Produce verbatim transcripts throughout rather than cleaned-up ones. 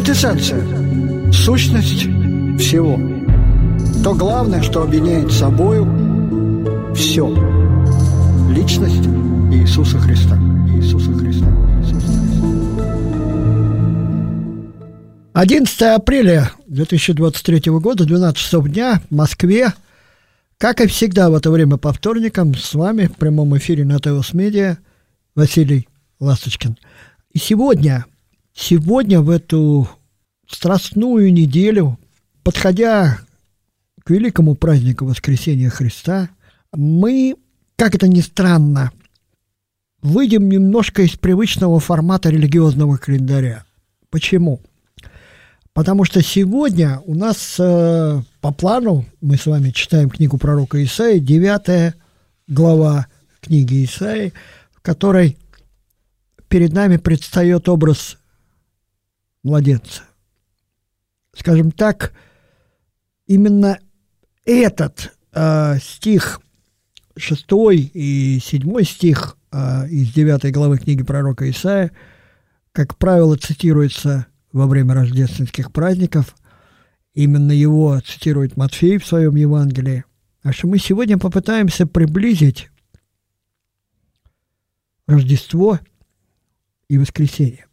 квинтэссенция, сущность всего. То главное, что объединяет собою все. Личность Иисуса Христа. Иисуса Христа. Иисуса Христа. одиннадцатое апреля две тысячи двадцать третьего года, двенадцать часов дня, в Москве. Как и всегда в это время по вторникам, с вами в прямом эфире на ТВС Медиа Василий Ласточкин. И сегодня, сегодня в эту страстную неделю, подходя к великому празднику Воскресения Христа, мы, как это ни странно, выйдем немножко из привычного формата религиозного календаря. Почему? Потому что сегодня у нас э, по плану, мы с вами читаем книгу пророка Исаии, девятая глава книги Исаии, в которой перед нами предстает образ младенца. Скажем так, именно этот э, стих, шестой и седьмой стих э, из девятой главы книги пророка Исаии, как правило, цитируется во время рождественских праздников. Именно его цитирует Матфей в своем Евангелии. А что мы сегодня попытаемся приблизить Рождество и воскресенье.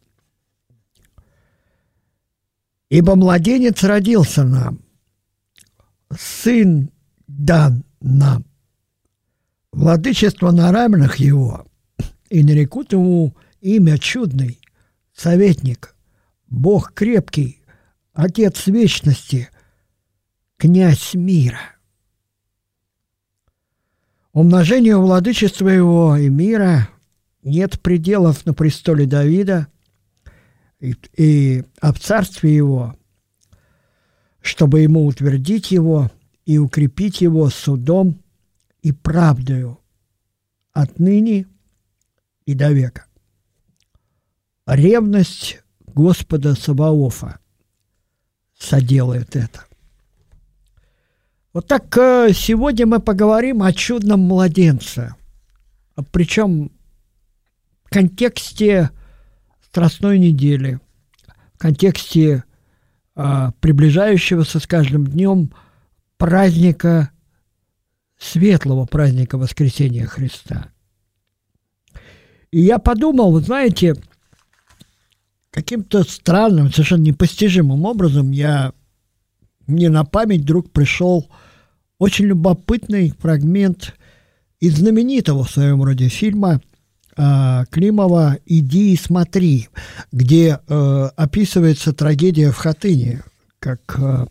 «Ибо младенец родился нам, сын дан нам, владычество на раменах его, и нарекут ему имя чудный, советник, Бог крепкий, Отец вечности, князь мира. Умножению владычества его и мира нет пределов на престоле Давида и, и об царстве его, чтобы ему утвердить его и укрепить его судом и правдою отныне и до века. Ревность Господа Саваофа соделает это». Вот так сегодня мы поговорим о чудном младенце, причем в контексте Страстной недели, в контексте а, приближающегося с каждым днем праздника, светлого праздника Воскресения Христа. И я подумал, вы знаете, каким-то странным, совершенно непостижимым образом я, мне на память вдруг пришел очень любопытный фрагмент из знаменитого в своем роде фильма э, Климова «Иди и смотри», где э, описывается трагедия в Хатыне, как э,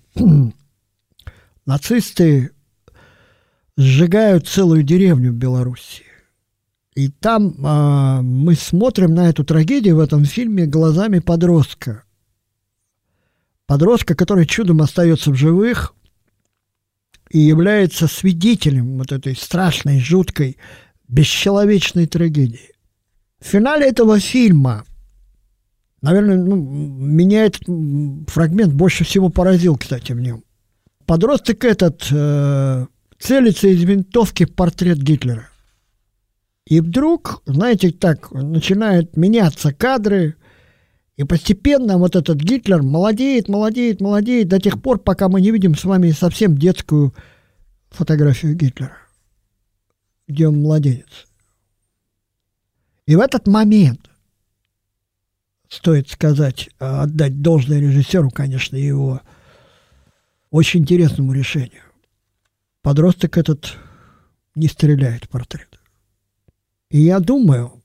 нацисты сжигают целую деревню в Беларуси. И там э, мы смотрим на эту трагедию в этом фильме глазами подростка. Подростка, который чудом остается в живых и является свидетелем вот этой страшной, жуткой, бесчеловечной трагедии. В финале этого фильма, наверное, ну, меня этот фрагмент больше всего поразил, кстати, в нем. Подросток этот э, целится из винтовки в портрет Гитлера. И вдруг, знаете, так начинают меняться кадры, и постепенно вот этот Гитлер молодеет, молодеет, молодеет до тех пор, пока мы не видим с вами совсем детскую фотографию Гитлера, где он младенец. И в этот момент, стоит сказать, отдать должное режиссеру, конечно, его очень интересному решению. Подросток этот не стреляет в портрет. И я думаю,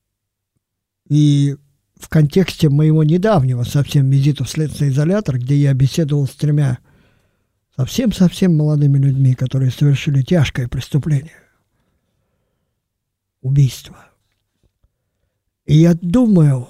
и в контексте моего недавнего совсем визита в следственный изолятор, где я беседовал с тремя совсем-совсем молодыми людьми, которые совершили тяжкое преступление – убийство. И я думаю,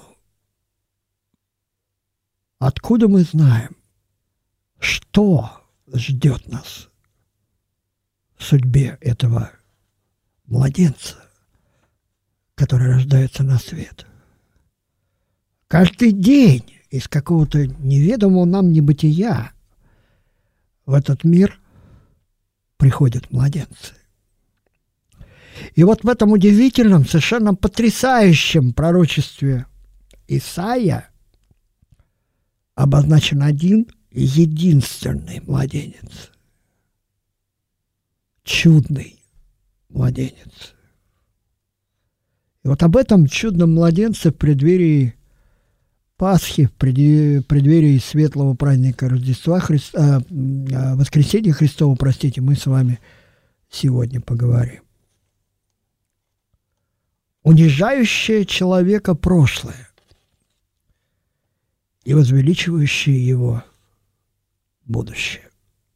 откуда мы знаем, что ждет нас в судьбе этого младенца, который рождается на свет. Каждый день из какого-то неведомого нам небытия в этот мир приходят младенцы. И вот в этом удивительном, совершенно потрясающем пророчестве Исаия обозначен один единственный младенец. Чудный младенец. И вот об этом чудном младенце в преддверии Пасхи, в преддверии светлого праздника Рождества Христа, э, Воскресения Христова, простите, мы с вами сегодня поговорим. Унижающее человека прошлое и возвеличивающее его будущее.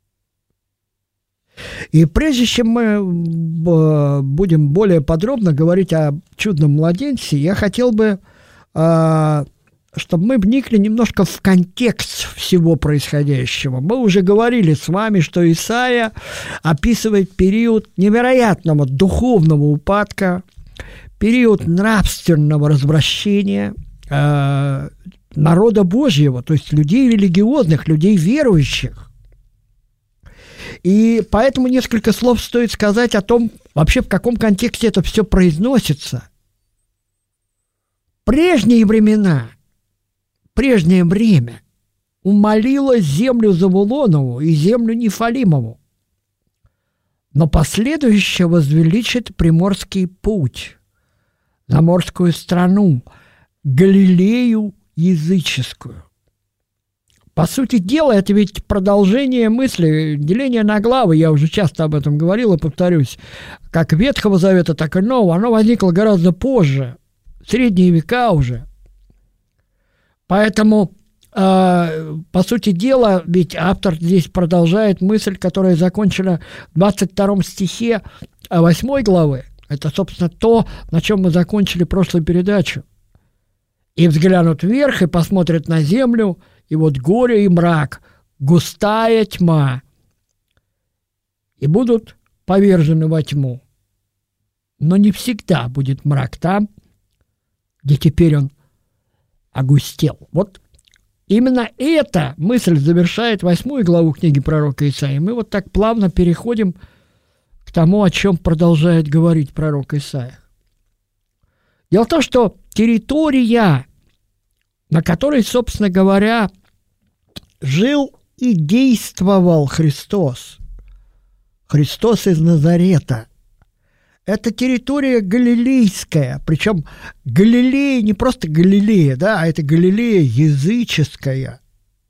И прежде чем мы будем более подробно говорить о чудном младенце, я хотел бы, чтобы мы вникли немножко в контекст всего происходящего. Мы уже говорили с вами, что Исаия описывает период невероятного духовного упадка, период нравственного развращения э, народа Божьего, то есть людей религиозных, людей верующих. И поэтому несколько слов стоит сказать о том, вообще в каком контексте это все произносится. Прежние времена, прежнее время умолило землю Завулонову и землю Нефалимову, но последующее возвеличит приморский путь, заморскую страну, Галилею языческую. По сути дела, это ведь продолжение мысли, деление на главы, я уже часто об этом говорил и повторюсь, как Ветхого Завета, так и Нового, оно возникло гораздо позже, в средние века уже. Поэтому, э, по сути дела, ведь автор здесь продолжает мысль, которая закончена в двадцать втором стихе восьмой главы. Это, собственно, то, на чем мы закончили прошлую передачу. «И взглянут вверх, и посмотрят на землю, и вот горе и мрак, густая тьма, и будут повержены во тьму. Но не всегда будет мрак там, где теперь он огустел». Вот именно эта мысль завершает восьмую главу книги пророка Исаии. Мы вот так плавно переходим к тому, о чем продолжает говорить пророк Исаия. Дело в том, что территория, на которой, собственно говоря, жил и действовал Христос, Христос из Назарета, это территория галилейская, причем Галилея не просто Галилея, да, а это Галилея языческая.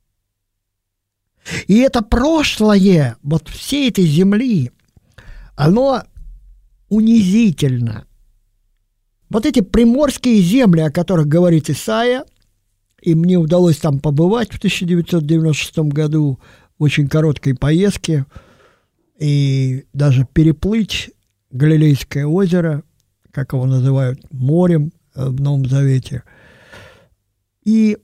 И это прошлое вот всей этой земли, оно унизительно. Вот эти приморские земли, о которых говорит Исаия, и мне удалось там побывать в тысяча девятьсот девяносто шестом году в очень короткой поездке и даже переплыть Галилейское озеро, как его называют, морем в Новом Завете. И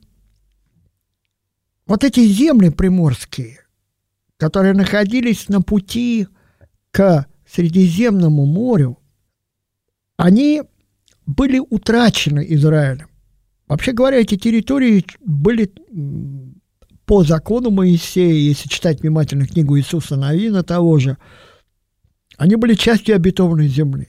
вот эти земли приморские, которые находились на пути к Средиземному морю, они были утрачены Израилем. Вообще говоря, эти территории были по закону Моисея, если читать внимательно книгу Иисуса Навина того же, они были частью обетованной земли.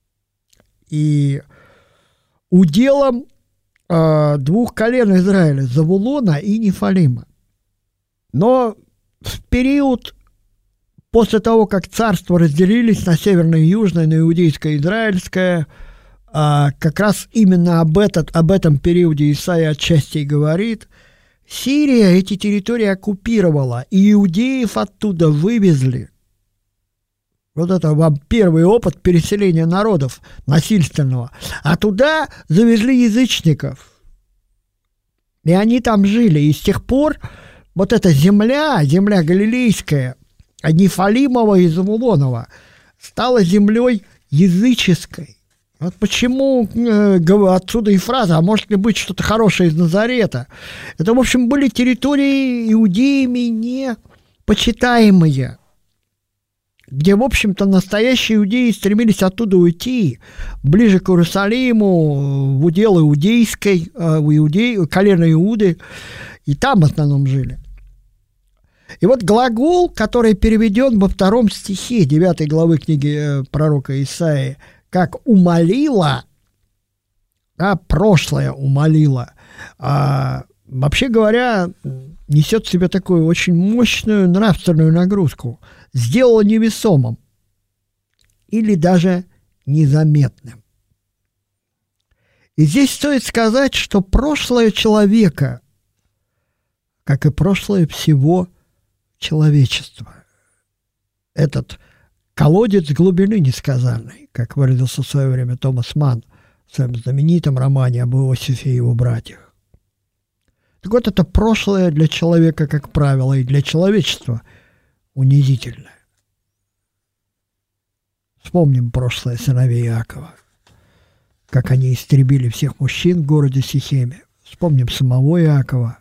И уделом э, двух колен Израиля, Завулона и Нефалима. Но в период после того, как царства разделились на северное и южное, на иудейское и израильское, а, как раз именно об, этот, об этом периоде Исаия отчасти и говорит. Сирия эти территории оккупировала, и иудеев оттуда вывезли. Вот это вам первый опыт переселения народов насильственного. А туда завезли язычников. И они там жили. И с тех пор вот эта земля, земля галилейская, Нефалимова и Завулонова, стала землей языческой. Вот почему э, отсюда и фраза, а может ли быть что-то хорошее из Назарета? Это, в общем, были территории иудеями не почитаемые, где, в общем-то, настоящие иудеи стремились оттуда уйти, ближе к Иерусалиму, в удел иудейской, э, в иудей, колено Иуды, и там в основном жили. И вот глагол, который переведен во втором стихе девятой главы книги э, пророка Исаии, как «умолила», а прошлое умолила, а, вообще говоря, несет в себе такую очень мощную нравственную нагрузку. Сделало невесомым или даже незаметным. И здесь стоит сказать, что прошлое человека, как и прошлое всего человечества, этот колодец глубины несказанной, как выразился в свое время Томас Манн в своем знаменитом романе об Иосифе и его братьях. Так вот, это прошлое для человека, как правило, и для человечества унизительное. Вспомним прошлое сыновей Иакова, как они истребили всех мужчин в городе Сихеме. Вспомним самого Иакова.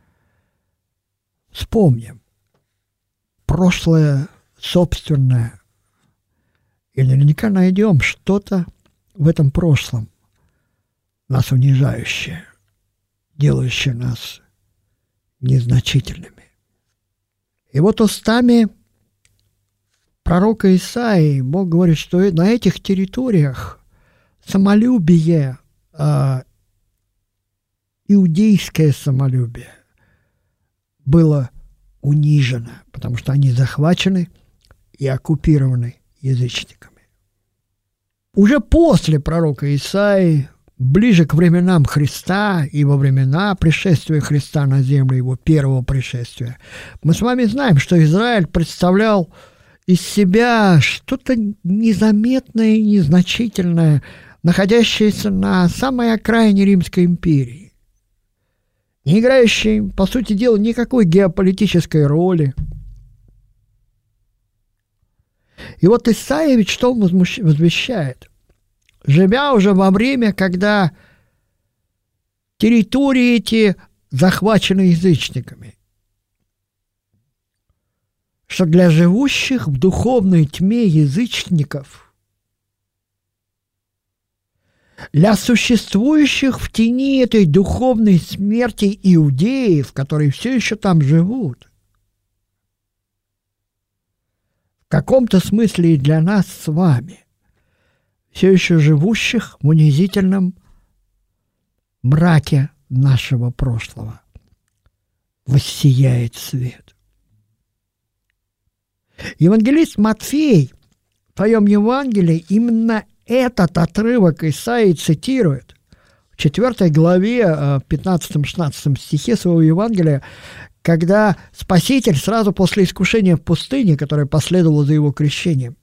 Вспомним прошлое собственное. И наверняка найдем что-то в этом прошлом, нас унижающее, делающее нас незначительными. И вот устами пророка Исаии Бог говорит, что на этих территориях самолюбие, э, иудейское самолюбие было унижено, потому что они захвачены и оккупированы язычниками. Уже после пророка Исаии, ближе к временам Христа и во времена пришествия Христа на землю, его первого пришествия, мы с вами знаем, что Израиль представлял из себя что-то незаметное и незначительное, находящееся на самой окраине Римской империи, не играющее, по сути дела, никакой геополитической роли. И вот Исаия ведь что он возвещает? Живя уже во время, когда территории эти захвачены язычниками, что для живущих в духовной тьме язычников, для существующих в тени этой духовной смерти иудеев, которые все еще там живут, в каком-то смысле и для нас с вами, все еще живущих в унизительном мраке нашего прошлого, воссияет свет. Евангелист Матфей в своем Евангелии именно этот отрывок Исаии цитирует в четвёртой главе, в пятнадцатом-шестнадцатом стихе своего Евангелия, когда Спаситель сразу после искушения в пустыне, которое последовало за его крещением,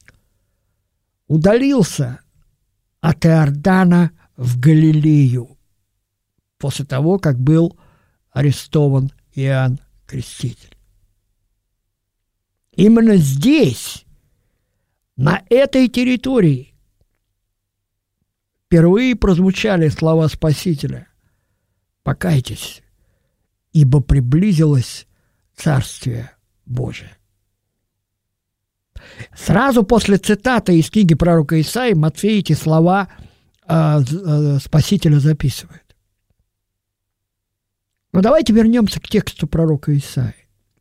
удалился от Иордана в Галилею после того, как был арестован Иоанн Креститель. Именно здесь, на этой территории, впервые прозвучали слова Спасителя: «Покайтесь, ибо приблизилось Царствие Божие». Сразу после цитаты из книги пророка Исаии Матфей эти слова э, э, Спасителя записывает. Но давайте вернемся к тексту пророка Исаии.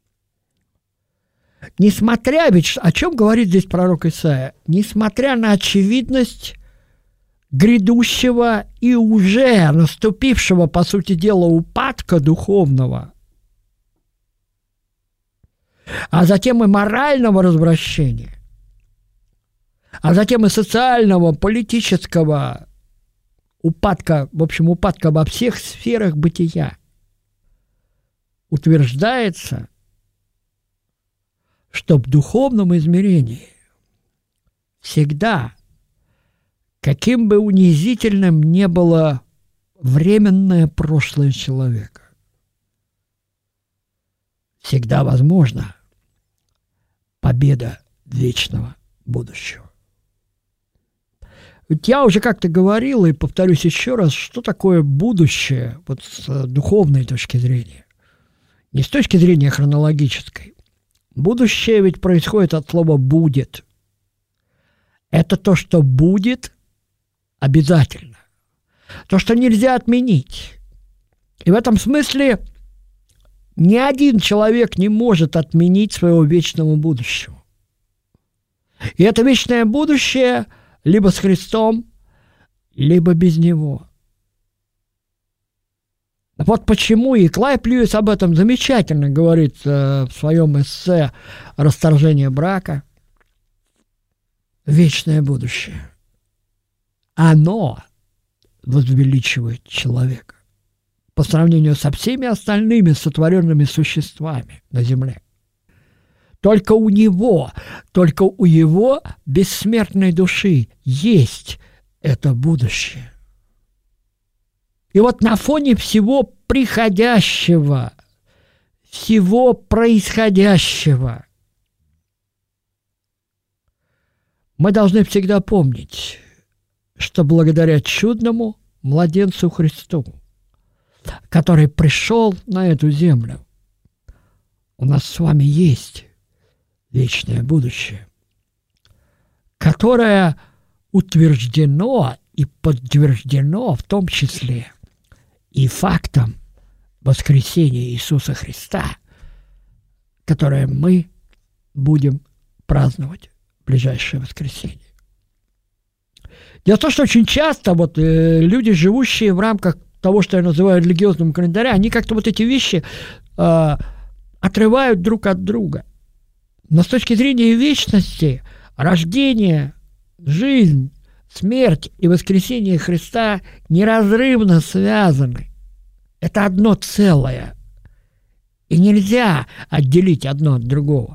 Несмотря, ведь о чем говорит здесь пророк Исаия? Несмотря на очевидность грядущего и уже наступившего, по сути дела, упадка духовного, а затем и морального развращения, а затем и социального, политического упадка, в общем, упадка во всех сферах бытия, утверждается, что в духовном измерении всегда, каким бы унизительным ни было временное прошлое человека, всегда возможна победа вечного будущего. Ведь я уже как-то говорил, и повторюсь еще раз, что такое будущее вот с духовной точки зрения, не с точки зрения хронологической. Будущее ведь происходит от слова «будет». Это то, что будет обязательно, то, что нельзя отменить. И в этом смысле ни один человек не может отменить своего вечного будущего. И это вечное будущее либо с Христом, либо без Него. Вот почему и Клайв Льюис об этом замечательно говорит э, в своем эссе «Расторжение брака». Вечное будущее. Оно возвеличивает человека по сравнению со всеми остальными сотворенными существами на земле. Только у него, только у его бессмертной души есть это будущее. И вот на фоне всего приходящего, всего происходящего, мы должны всегда помнить, что благодаря чудному младенцу Христу, который пришел на эту землю, у нас с вами есть вечное будущее, которое утверждено и подтверждено в том числе и фактом воскресения Иисуса Христа, которое мы будем праздновать в ближайшее воскресенье. Дело в том, что очень часто вот, э, люди, живущие в рамках того, что я называю религиозным календарем, они как-то вот эти вещи э, отрывают друг от друга. Но с точки зрения вечности, рождение, жизнь, смерть и воскресение Христа неразрывно связаны. Это одно целое. И нельзя отделить одно от другого.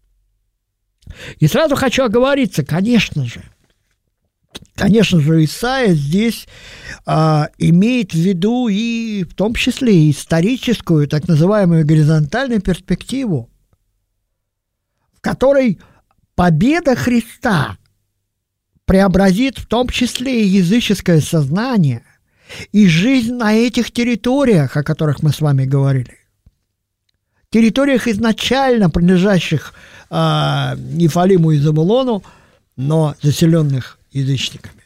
И сразу хочу оговориться, конечно же, конечно же, Исаия здесь а, имеет в виду и в том числе и историческую, так называемую горизонтальную перспективу, в которой победа Христа преобразит в том числе и языческое сознание, и жизнь на этих территориях, о которых мы с вами говорили. Территориях, изначально принадлежащих э, Нефалиму и Завулону, но заселенных язычниками.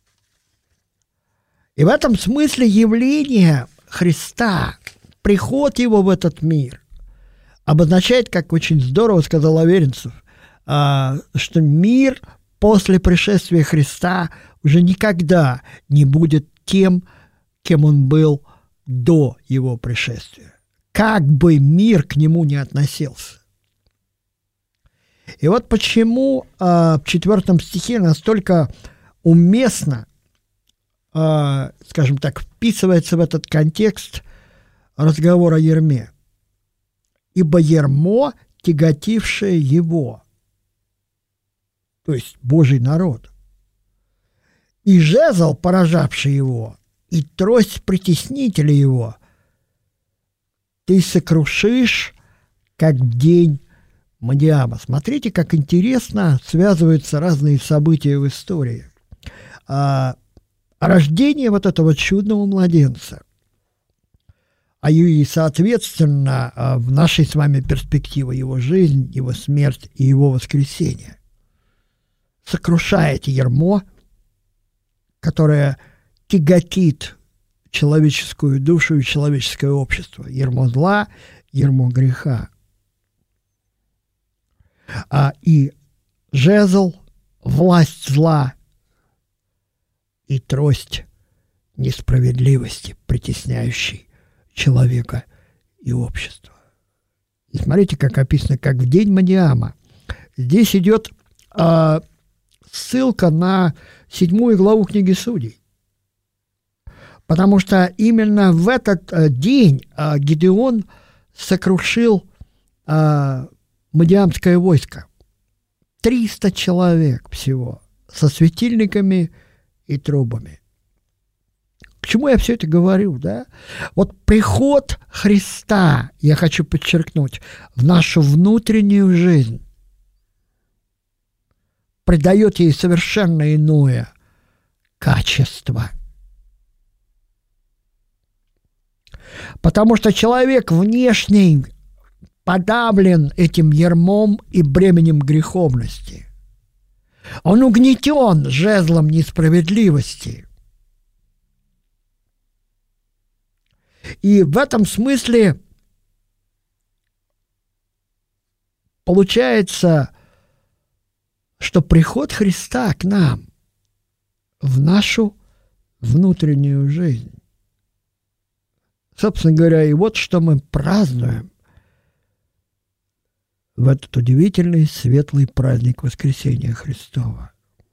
И в этом смысле явление Христа, приход его в этот мир, обозначает, как очень здорово сказал Аверинцев, э, что мир после пришествия Христа уже никогда не будет тем, кем он был до его пришествия, как бы мир к нему не относился. И вот почему э, в четвертом стихе настолько уместно, э, скажем так, вписывается в этот контекст разговор о ярме. «Ибо ярмо, тяготившее его», то есть Божий народ, и жезл, поражавший его, и трость притеснителя его, ты сокрушишь, как в день Мадиама. Смотрите, как интересно связываются разные события в истории. А, рождение вот этого чудного младенца, а и, соответственно, в нашей с вами перспективе его жизнь, его смерть и его воскресение сокрушает ярмо, которое тяготит человеческую душу и человеческое общество. Ярмо зла, ярмо греха. А и жезл, власть зла и трость несправедливости, притесняющей человека и общество. И смотрите, как описано, как в день Мадиама. Здесь идет а, ссылка на седьмую главу книги Судей. Потому что именно в этот а, день а, Гидеон сокрушил а, Мадиамское войско. триста человек всего со светильниками и трубами. К чему я все это говорю, да? Вот приход Христа, я хочу подчеркнуть, в нашу внутреннюю жизнь придает ей совершенно иное качество. Потому что человек внешний подавлен этим ярмом и бременем греховности. Он угнетен жезлом несправедливости. И в этом смысле получается, что приход Христа к нам в нашу внутреннюю жизнь Собственно говоря, и вот что мы празднуем в этот удивительный светлый праздник Воскресения Христова.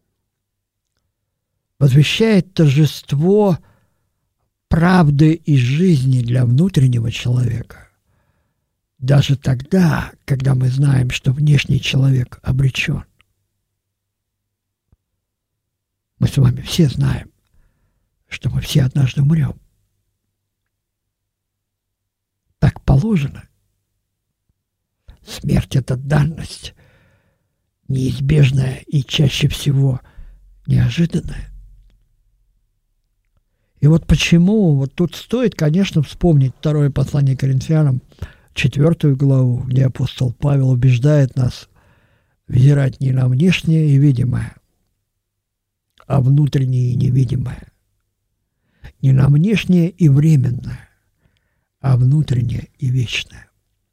Возвещает торжество правды и жизни для внутреннего человека, даже тогда, когда мы знаем, что внешний человек обречен. Мы с вами все знаем, что мы все однажды умрем. Так положено. Смерть – это данность, неизбежная и чаще всего неожиданная. И вот почему, вот тут стоит, конечно, вспомнить второе послание Коринфянам, четвертую главу, где апостол Павел убеждает нас взирать не на внешнее и видимое, а внутреннее и невидимое. Не на внешнее и временное, а внутреннее и вечное.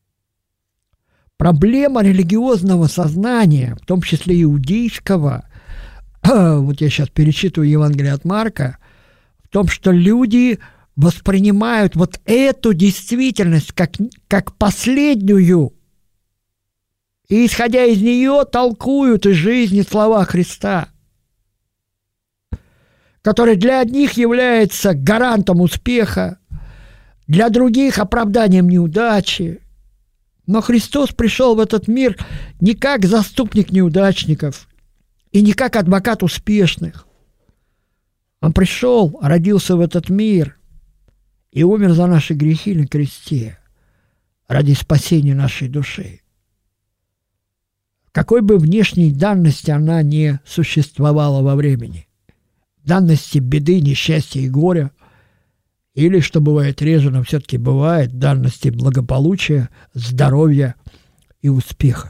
Проблема религиозного сознания, в том числе иудейского, вот я сейчас перечитываю Евангелие от Марка, в том, что люди воспринимают вот эту действительность как, как последнюю, и, исходя из нее, толкуют из жизни слова Христа, который для одних является гарантом успеха, для других оправданием неудачи. Но Христос пришел в этот мир не как заступник неудачников и не как адвокат успешных. Он пришел, родился в этот мир и умер за наши грехи на кресте ради спасения нашей души. Какой бы внешней данности она не существовала во времени, данности беды, несчастья и горя, или, что бывает реже, но все-таки бывает, данности благополучия, здоровья и успеха.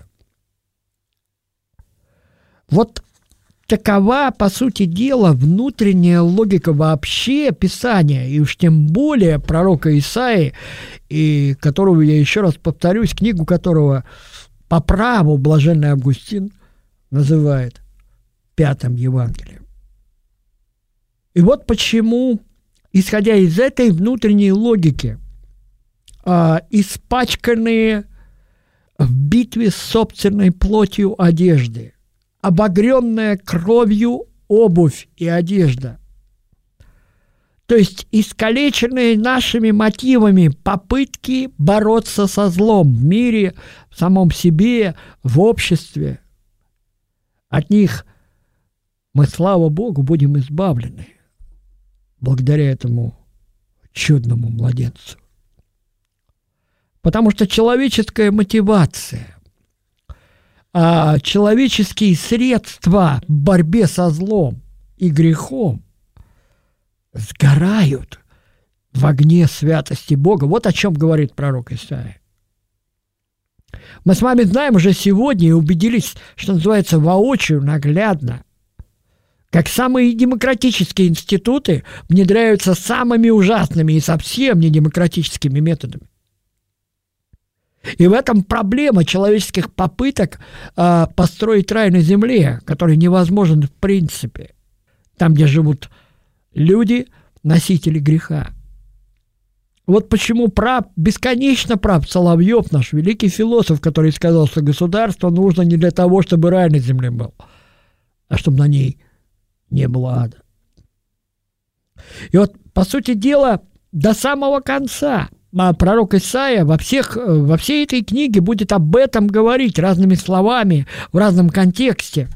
Вот такова, по сути дела, внутренняя логика вообще Писания, и уж тем более пророка Исаии, и которого, я еще раз повторюсь, книгу которого по праву блаженный Августин называет Пятым Евангелием. И вот почему, исходя из этой внутренней логики, э, испачканные в битве с собственной плотью одежды, обогренная кровью обувь и одежда, то есть искалеченные нашими мотивами попытки бороться со злом в мире, в самом себе, в обществе, от них мы, слава Богу, будем избавлены благодаря этому чудному младенцу. Потому что человеческая мотивация, а человеческие средства в борьбе со злом и грехом сгорают в огне святости Бога. Вот о чем говорит пророк Исаия. Мы с вами знаем уже сегодня и убедились, что называется, воочию, наглядно, как самые демократические институты внедряются самыми ужасными и совсем недемократическими методами. И в этом проблема человеческих попыток э, построить рай на земле, который невозможен в принципе, там, где живут люди, носители греха. Вот почему прав, бесконечно прав Соловьев, наш великий философ, который сказал, что государство нужно не для того, чтобы рай на земле был, а чтобы на ней не было ада. И вот, по сути дела, до самого конца пророк Исаия во, всех, во всей этой книге будет об этом говорить разными словами, в разном контексте.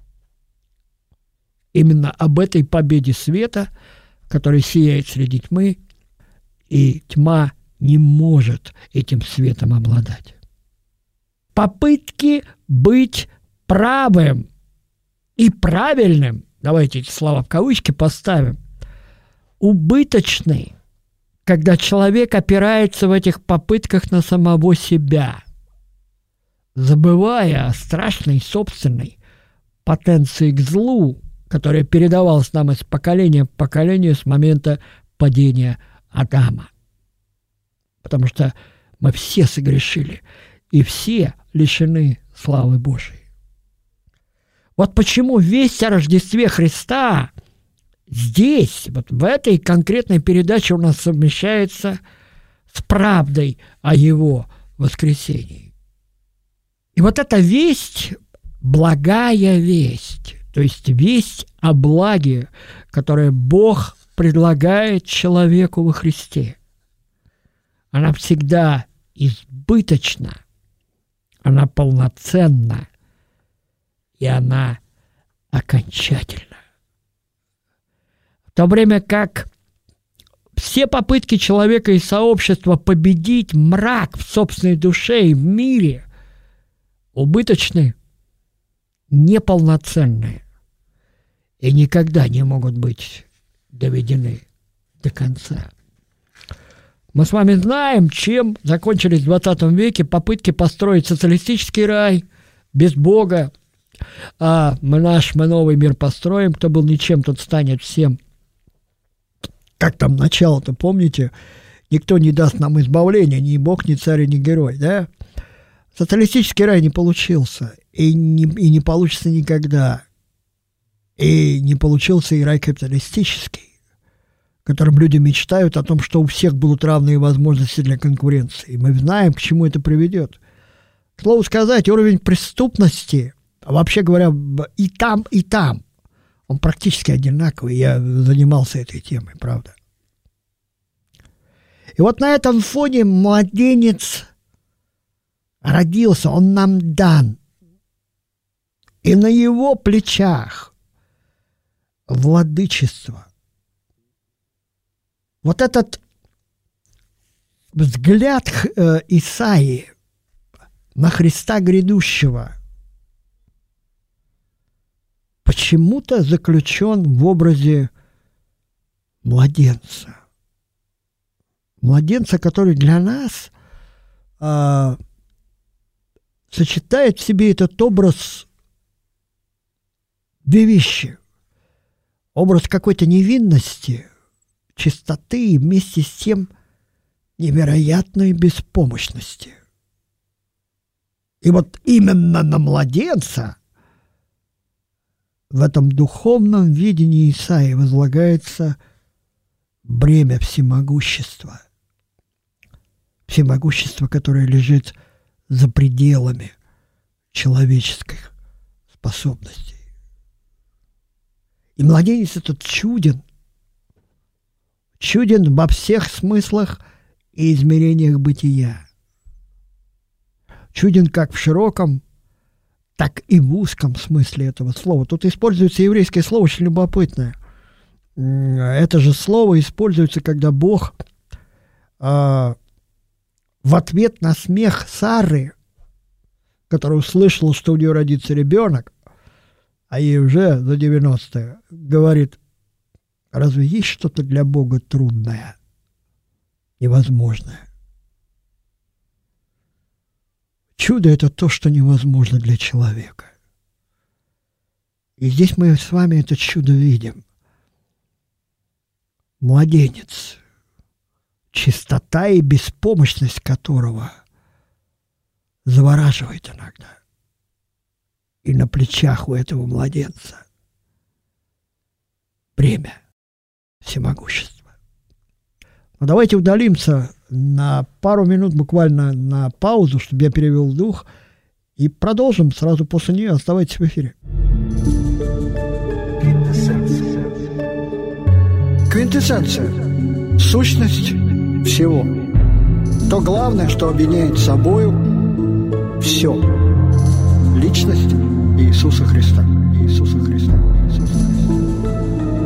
Именно об этой победе света, который сияет среди тьмы, и тьма не может этим светом обладать. Попытки быть правым и правильным, давайте эти слова в кавычки поставим, убыточны, когда человек опирается в этих попытках на самого себя, забывая о страшной собственной потенции к злу, которая передавалась нам из поколения в поколение с момента падения Адама. Потому что мы все согрешили, и все лишены славы Божией. Вот почему весть о Рождестве Христа здесь, вот в этой конкретной передаче у нас совмещается с правдой о Его воскресении. И вот эта весть, благая весть, то есть весть о благе, которое Бог предлагает человеку во Христе, она всегда избыточна, она полноценна, и она окончательна. В то время как все попытки человека и сообщества победить мрак в собственной душе и в мире убыточны, неполноценны и никогда не могут быть доведены до конца. Мы с вами знаем, чем закончились в двадцатом веке попытки построить социалистический рай без Бога. А мы наш, мы новый мир построим, кто был ничем, тот станет всем. Как там начало-то, помните? Никто не даст нам избавления, ни Бог, ни царь, ни герой, да? Социалистический рай не получился, и не, и не получится никогда. И не получился и рай капиталистический, в котором люди мечтают о том, что у всех будут равные возможности для конкуренции. И мы знаем, к чему это приведет. К слову сказать, уровень преступности, вообще говоря, и там, и там, он практически одинаковый. Я занимался этой темой, правда. И вот на этом фоне младенец родился, он нам дан. И на его плечах владычество. Вот этот взгляд э, Исаии на Христа грядущего почему-то заключен в образе младенца. Младенца, который для нас э, сочетает в себе этот образ две вещи. Образ какой-то невинности, чистоты и вместе с тем невероятной беспомощности. И вот именно на младенца в этом духовном видении Исаии возлагается бремя всемогущества. Всемогущество, которое лежит за пределами человеческих способностей. И младенец этот чуден. Чуден во всех смыслах и измерениях бытия. Чуден как в широком, так и в узком смысле этого слова. Тут используется еврейское слово очень любопытное. Это же слово используется, когда Бог э, в ответ на смех Сары, которая услышала, что у нее родится ребенок, а ей уже за девяносто, говорит: разве есть что-то для Бога трудное, невозможное? Чудо – это то, что невозможно для человека. И здесь мы с вами это чудо видим. Младенец, чистота и беспомощность которого завораживает иногда. И на плечах у этого младенца бремя всемогущества. Но давайте удалимся на пару минут, буквально на паузу, чтобы я перевел дух, и продолжим сразу после нее. Оставайтесь в эфире. Квинтэссенция. Сущность всего. То главное, что объединяет собою все. Личность Иисуса Христа. Иисуса Христа. Иисуса Христа.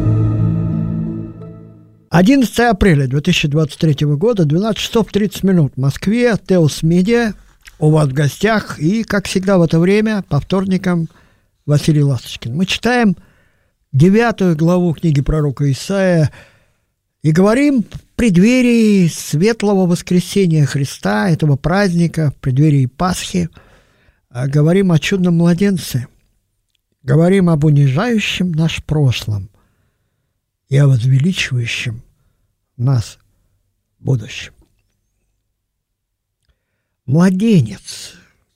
одиннадцатого апреля две тысячи двадцать третьего года, двенадцать часов тридцать минут в Москве, Теос Медиа, у вас в гостях, и, как всегда в это время, по вторникам, Василий Ласточкин. Мы читаем девятую главу книги пророка Исаия и говорим в преддверии светлого воскресения Христа, этого праздника, в преддверии Пасхи, говорим о чудном младенце, говорим об унижающем наш прошлом и о возвеличивающем нас будущем. Младенец,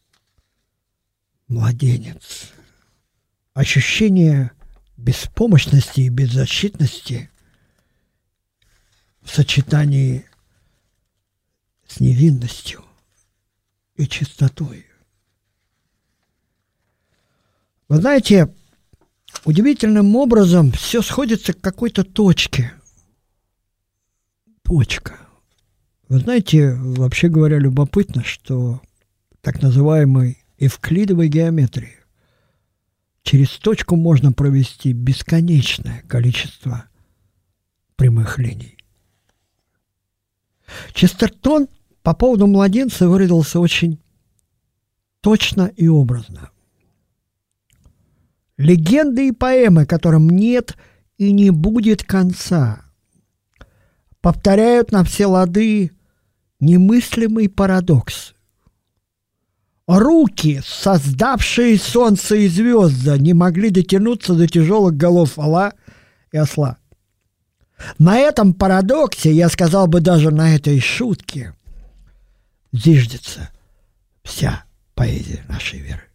младенец, ощущение беспомощности и беззащитности в сочетании с невинностью и чистотой. Вы знаете, удивительным образом все сходится к какой-то точке. Точка. Вы знаете, вообще говоря, любопытно, что так называемой эвклидовой геометрии через точку можно провести бесконечное количество прямых линий. Честертон по поводу младенца выразился очень точно и образно. Легенды и поэмы, которым нет и не будет конца, повторяют на все лады немыслимый парадокс. Руки, создавшие солнце и звезды, не могли дотянуться до тяжелых голов ола и осла. На этом парадоксе, я сказал бы даже на этой шутке, зиждется вся поэзия нашей веры.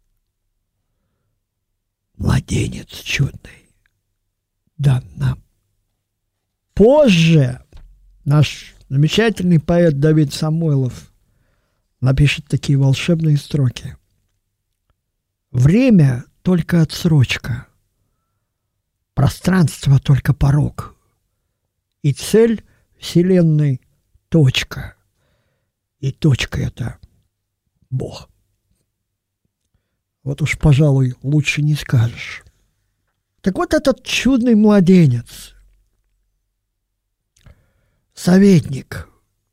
Младенец чудный дан нам. Позже наш замечательный поэт Давид Самойлов напишет такие волшебные строки. Время — только отсрочка, пространство — только порог, и цель Вселенной — точка, и точка — это Бог. Вот уж, пожалуй, лучше не скажешь. Так вот этот чудный младенец, советник,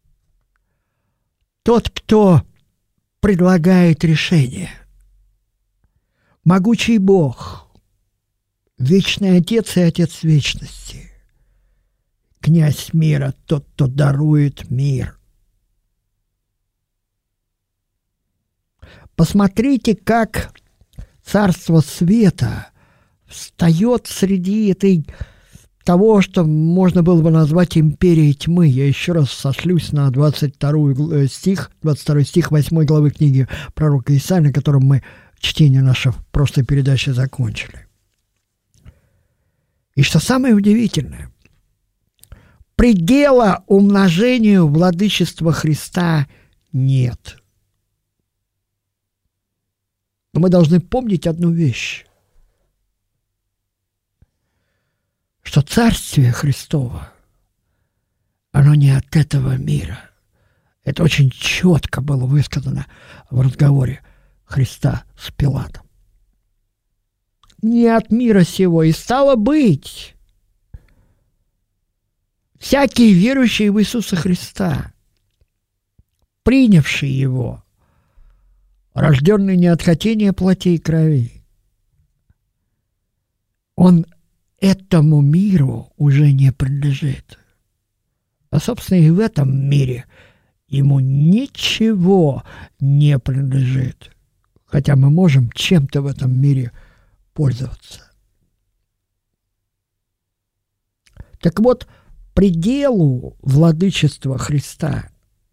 тот, кто предлагает решение, могучий Бог, вечный Отец и Отец вечности, князь мира, тот, кто дарует мир. Посмотрите, как царство света встает среди этой того, что можно было бы назвать империей тьмы. Я еще раз сошлюсь на двадцать второй стих, двадцать второй стих восьмой главы книги пророка Исаии, на котором мы чтение наше в прошлой передаче закончили. И что самое удивительное, предела умножению владычества Христа нет. Но мы должны помнить одну вещь, что Царствие Христово, оно не от этого мира. Это очень четко было высказано в разговоре Христа с Пилатом. Не от мира сего, и стало быть, всякий верующий в Иисуса Христа, принявший Его, рожденный не от хотения плоти и крови, он этому миру уже не принадлежит. А, собственно, и в этом мире ему ничего не принадлежит, хотя мы можем чем-то в этом мире пользоваться. Так вот, пределу владычества Христа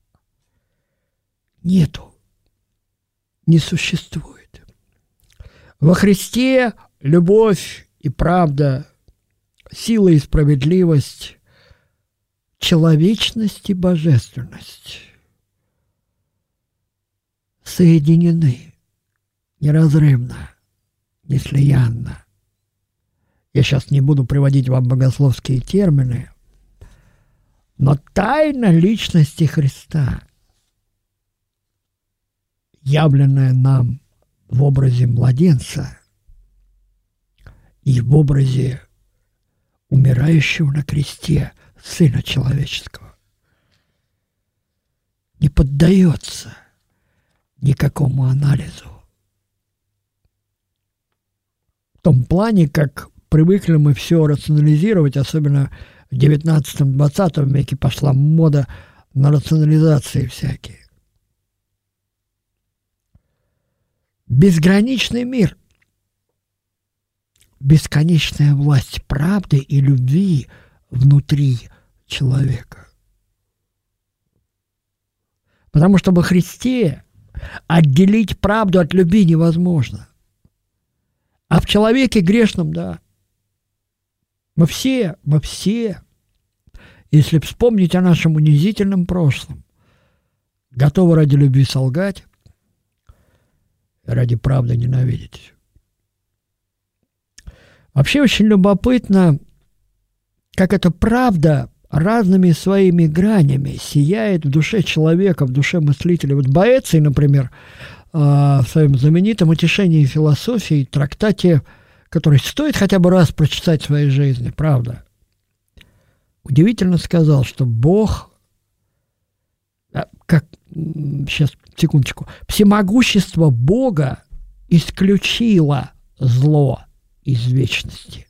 нету, не существует. Во Христе любовь и правда, сила и справедливость, человечность и божественность соединены неразрывно, неслиянно. Я сейчас не буду приводить вам богословские термины, но тайна личности Христа, явленная нам в образе младенца и в образе умирающего на кресте Сына Человеческого, не поддается никакому анализу. В том плане, как привыкли мы все рационализировать, особенно в девятнадцатом-двадцатом веке пошла мода на рационализации всякие. Безграничный мир, бесконечная власть правды и любви внутри человека. Потому что во Христе отделить правду от любви невозможно. А в человеке грешном, да. Мы все, мы все, если вспомнить о нашем унизительном прошлом, готовы ради любви солгать, ради правды ненавидеть. Вообще очень любопытно, как эта правда разными своими гранями сияет в душе человека, в душе мыслителя. Вот Боэций, например, в своем знаменитом «Утешении философии», трактате, который стоит хотя бы раз прочитать в своей жизни, правда, удивительно сказал, что Бог, как, сейчас, секундочку, всемогущество Бога исключило зло из вечности.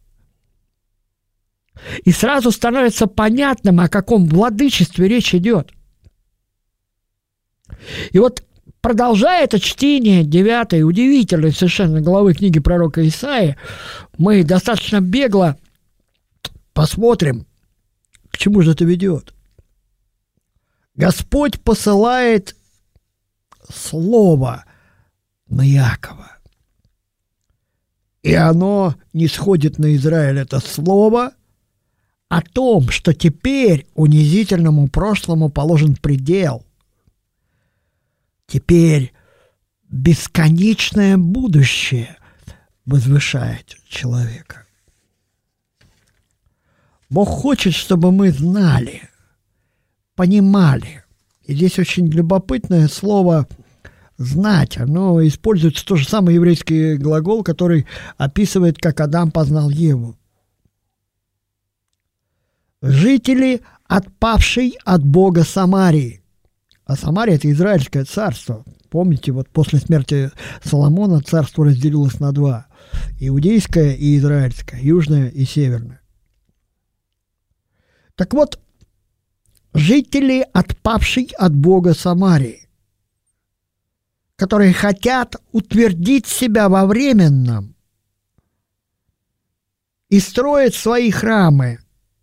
И сразу становится понятным, о каком владычестве речь идет. И вот, продолжая это чтение девятой, удивительной совершенно главы книги пророка Исаии, мы достаточно бегло посмотрим, к чему же это ведет. Господь посылает слово на Иакова. И оно не сходит на Израиль, это слово о том, что теперь унизительному прошлому положен предел. Теперь бесконечное будущее возвышает человека. Бог хочет, чтобы мы знали, понимали. И здесь очень любопытное слово «знать». Оно используется тот же самый еврейский глагол, который описывает, как Адам познал Еву. Жители, отпавшей от Бога Самарии. А Самария – это Израильское царство. Помните, вот после смерти Соломона царство разделилось на два. Иудейское и израильское, южное и северное. Так вот, жители, отпавшей от Бога Самарии, которые хотят утвердить себя во временном и строят свои храмы,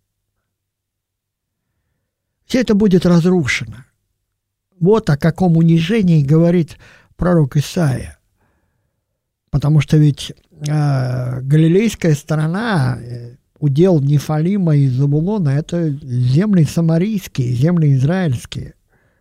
все это будет разрушено. Вот о каком унижении говорит пророк Исаия. Потому что ведь э, галилейская сторона, э, удел Нефалима и Завулона, это земли самарийские, земли израильские.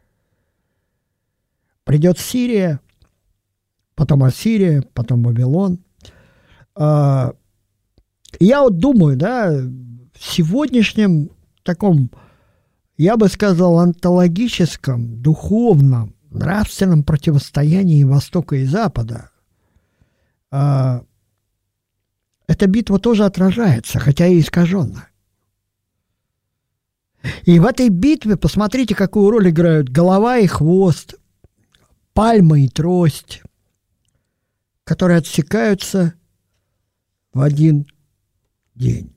Придет Сирия, потом Ассирия, потом Вавилон. Э, я вот думаю, да, в сегодняшнем таком, я бы сказал, онтологическом, духовном, нравственном противостоянии Востока и Запада э, эта битва тоже отражается, хотя и искаженно. И в этой битве, посмотрите, какую роль играют голова и хвост, пальма и трость, которые отсекаются в один день.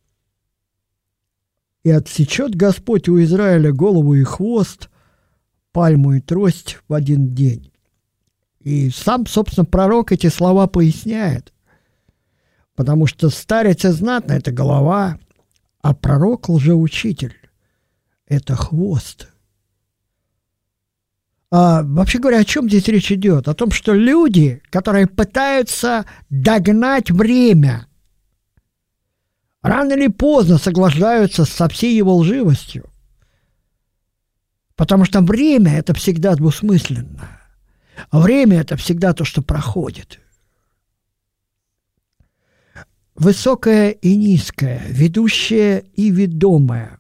И отсечет Господь у Израиля голову и хвост, пальму и трость в один день. И сам, собственно, пророк эти слова поясняет. Потому что старец и знатный – это голова, а пророк, лжеучитель – это хвост. А, вообще говоря, о чем здесь речь идет? О том, что люди, которые пытаются догнать время, рано или поздно соглашаются со всей его лживостью. Потому что время – это всегда двусмысленно. Время – это всегда то, что проходит. Высокое и низкое, ведущее и ведомое.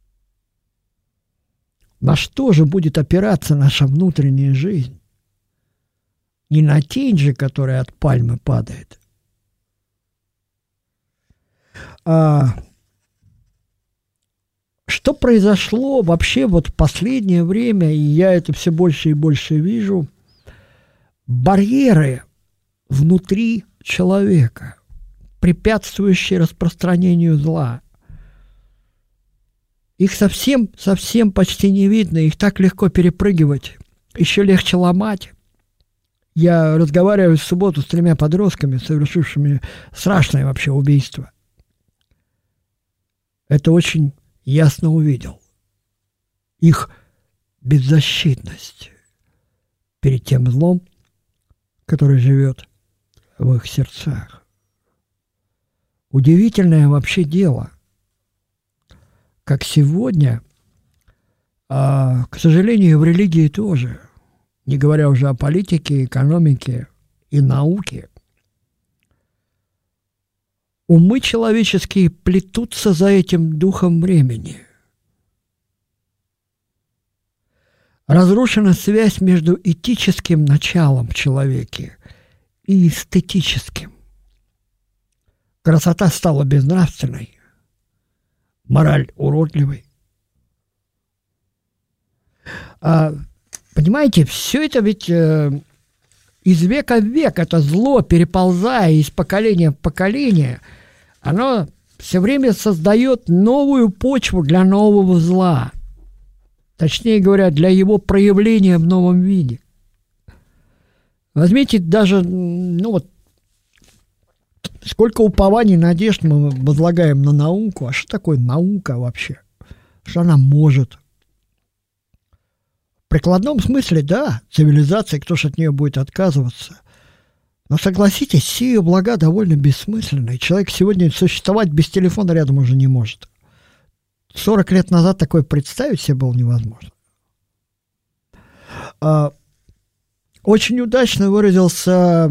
На что же будет опираться наша внутренняя жизнь? Не на тень же, которая от пальмы падает. А что произошло вообще вот в последнее время, и я это все больше и больше вижу, барьеры внутри человека, препятствующие распространению зла. Их совсем, совсем почти не видно, их так легко перепрыгивать, еще легче ломать. Я разговариваю в субботу с тремя подростками, совершившими страшное вообще убийство. Это очень ясно увидел. Их беззащитность перед тем злом, который живет в их сердцах. Удивительное вообще дело, как сегодня А, к сожалению, в религии тоже, не говоря уже о политике, экономике и науке. Умы человеческие плетутся за этим духом времени. Разрушена связь между этическим началом в человеке и эстетическим. Красота стала безнравственной, мораль уродливой. А, понимаете, все это ведь э, из века в век, это зло, переползая из поколения в поколение, оно все время создает новую почву для нового зла. Точнее говоря, для его проявления в новом виде. Возьмите даже, ну вот, сколько упований, надежд мы возлагаем на науку. А что такое наука вообще? Что она может? В прикладном смысле, да, цивилизация, кто ж от нее будет отказываться. Но согласитесь, все ее блага довольно бессмысленны. Человек сегодня существовать без телефона рядом уже не может. сорок лет назад такое представить себе было невозможно. Очень удачно выразился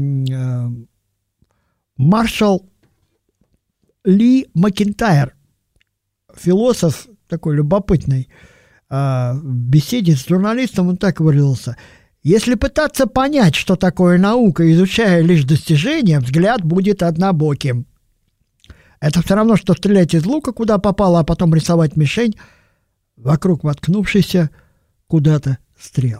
маршал Ли Макентайр, философ такой любопытный. В беседе с журналистом он так выразился: если пытаться понять, что такое наука, изучая лишь достижения, взгляд будет однобоким. Это все равно, что стрелять из лука, куда попало, а потом рисовать мишень вокруг воткнувшейся куда-то стрел.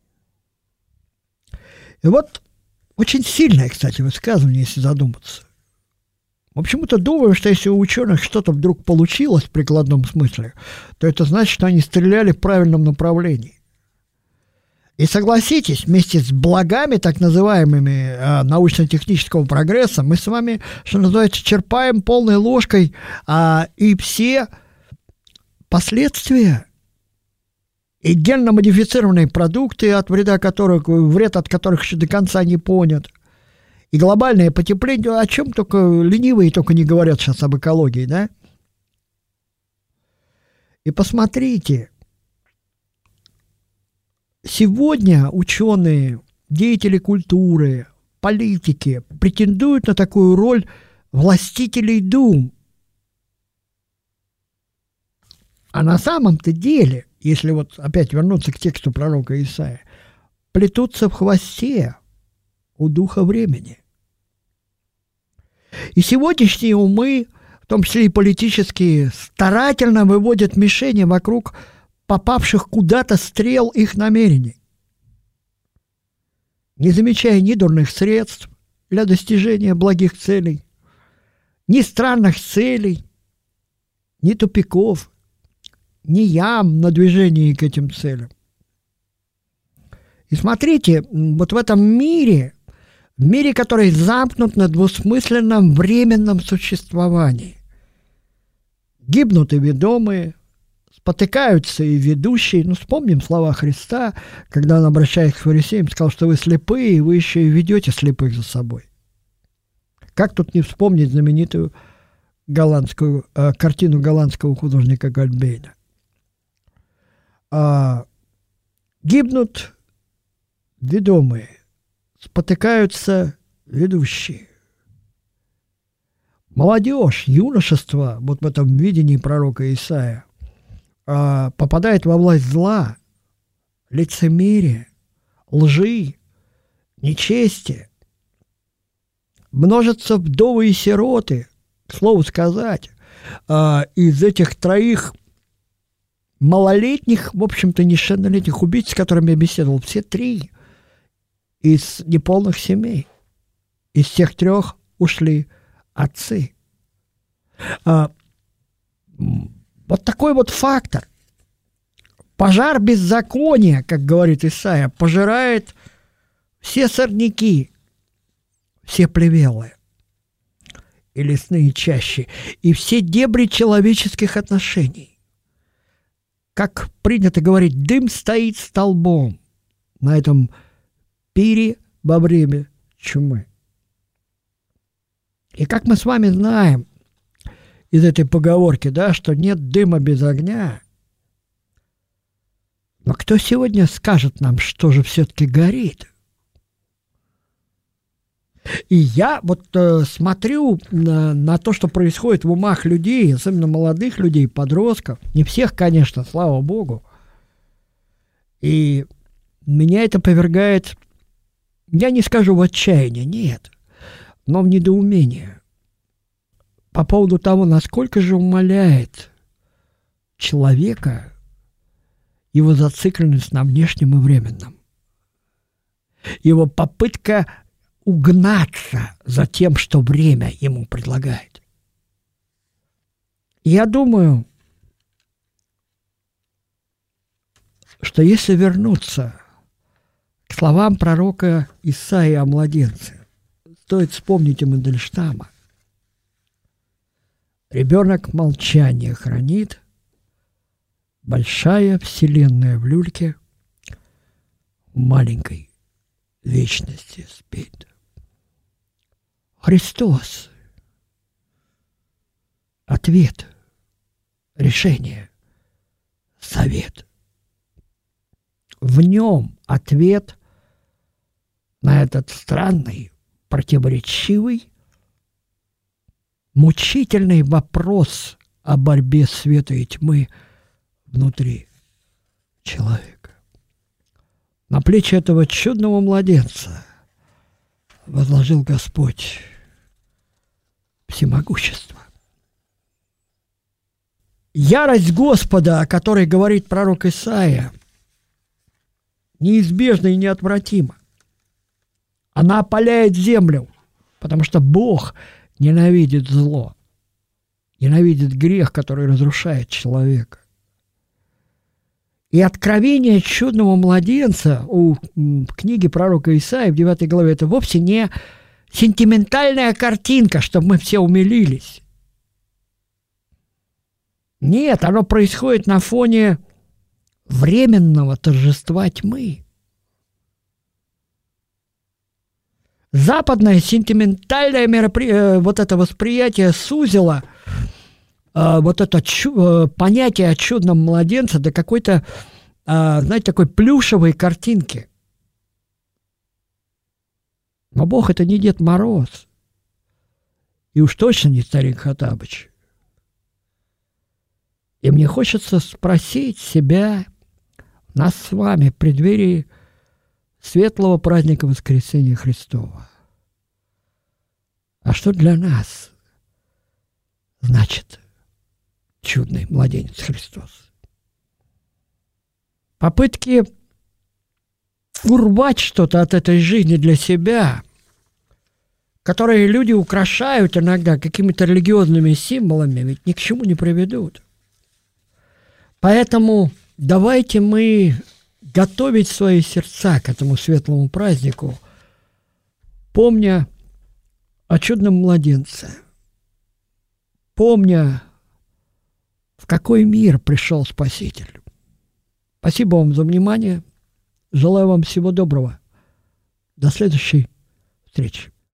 И вот очень сильное, кстати, высказывание, если задуматься. Мы почему-то думаем, что если у ученых что-то вдруг получилось в прикладном смысле, то это значит, что они стреляли в правильном направлении. И согласитесь, вместе с благами, так называемыми, э, научно-технического прогресса, мы с вами, что называется, черпаем полной ложкой э, и все последствия. И генно-модифицированные продукты, от вреда которых, вред от которых еще до конца не понят. И глобальное потепление, о чем только ленивые только не говорят сейчас об экологии, да? И посмотрите, сегодня ученые, деятели культуры, политики претендуют на такую роль властителей дум. А на самом-то деле, если вот опять вернуться к тексту пророка Исаия, плетутся в хвосте у духа времени. И сегодняшние умы, в том числе и политические, старательно выводят мишени вокруг попавших куда-то стрел их намерений, не замечая ни дурных средств для достижения благих целей, ни странных целей, ни тупиков, ни ям на движении к этим целям. И смотрите, вот в этом мире, в мире, который замкнут на двусмысленном временном существовании, гибнут и ведомые, спотыкаются и ведущие. Ну, вспомним слова Христа, когда он, обращаясь к фарисеям, сказал, что вы слепые, и вы еще и ведете слепых за собой. Как тут не вспомнить знаменитую голландскую, э, картину голландского художника Гольбейна? А, гибнут ведомые, спотыкаются ведущие. Молодежь, юношество, вот в этом видении пророка Исаия, а, попадает во власть зла, лицемерия, лжи, нечестия. Множатся вдовы и сироты. К слову сказать, а, из этих троих малолетних, в общем-то, несовершеннолетних убийц, с которыми я беседовал, все три из неполных семей. Из всех трех ушли отцы. А, вот такой вот фактор. Пожар беззакония, как говорит Исаия, пожирает все сорняки, все плевелы и лесные чащи, и все дебри человеческих отношений. Как принято говорить, дым стоит столбом на этом пире во время чумы. И как мы с вами знаем из этой поговорки, да, что нет дыма без огня, кто сегодня скажет нам, что же все-таки горит? И я вот э, смотрю на, на то, что происходит в умах людей, особенно молодых людей, подростков. Не всех, конечно, слава богу. И меня это повергает, я не скажу в отчаяние, нет, но в недоумение по поводу того, насколько же умаляет человека его зацикленность на внешнем и временном. Его попытка угнаться за тем, что время ему предлагает. Я думаю, что если вернуться к словам пророка Исаии о младенце, стоит вспомнить и Мандельштама. Ребенок молчание хранит, большая вселенная в люльке в маленькой вечности спит. Христос. Ответ. Решение. Совет. В нем ответ на этот странный, противоречивый, мучительный вопрос о борьбе света и тьмы внутри человека. На плечи этого чудного младенца возложил Господь всемогущество. Ярость Господа, о которой говорит пророк Исаия, неизбежна и неотвратима. Она опаляет землю, потому что Бог ненавидит зло, ненавидит грех, который разрушает человека. И откровение чудного младенца у в книге пророка Исаии в девятой главе это вовсе не сентиментальная картинка, чтобы мы все умилились. Нет, оно происходит на фоне временного торжества тьмы. Западное сентиментальное меропри... вот это восприятие сузило э, вот это чу... э, понятие о чудном младенце до какой-то, э, знаете, такой плюшевой картинки. Но Бог — это не Дед Мороз. И уж точно не старик Хоттабыч. И мне хочется спросить себя, нас с вами в преддверии светлого праздника Воскресения Христова. А что для нас значит чудный младенец Христос? Попытки урвать что-то от этой жизни для себя, которые люди украшают иногда какими-то религиозными символами, ведь ни к чему не приведут. Поэтому давайте мы готовить свои сердца к этому светлому празднику, помня о чудном младенце, помня, в какой мир пришел Спаситель. Спасибо вам за внимание. Желаю вам всего доброго. До следующей встречи.